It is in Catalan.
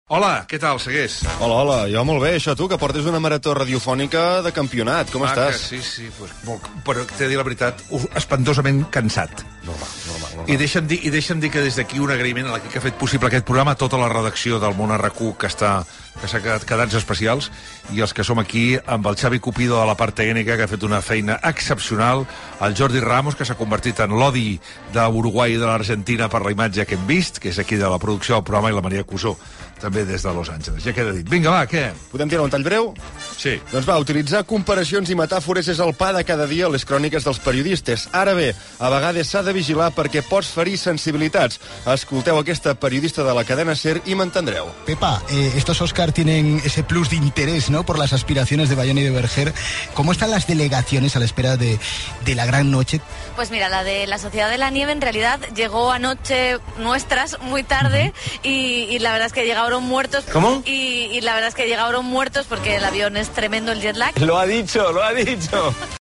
Hola, què tal, Segués? Hola, jo molt bé, això tu, que portes una marató radiofònica de campionat, com estàs? Sí, pues, però t'he de dir la veritat, espantosament cansat. Normal. I deixa'm dir que des d'aquí un agraïment a l'equip que ha fet possible aquest programa, a tota la redacció del Món RQ que s'ha quedats especials, i els que som aquí amb el Xavi Cupido de la part tècnica, que ha fet una feina excepcional, el Jordi Ramos, que s'ha convertit en l'odi d'Uruguai i de l'Argentina per la imatge que hem vist, que és aquí de la producció del programa, i la Maria Cusó, també des de Los Angeles. Ja queda dit. Vinga, va, què? Podem tirar un tall breu? Sí. Doncs va, utilitzar comparacions i metàfores és el pa de cada dia a les cròniques dels periodistes. Ara bé, a vegades s'ha de vigilar perquè pots ferir sensibilitats. Escolteu aquesta periodista de la cadena SER i m'entendreu. Pepa, estos Oscar tienen ese plus de interés, ¿no?, por las aspiraciones de Bayona y de Berger. ¿Cómo están las delegaciones a la espera de la gran noche? Pues mira, la de la Sociedad de la Nieve en realidad llegó anoche nuestras muy tarde y la verdad es que llegaron muertos. ¿Cómo? Y la verdad es que llegaron muertos porque el avión es tremendo, el jet lag. Lo ha dicho.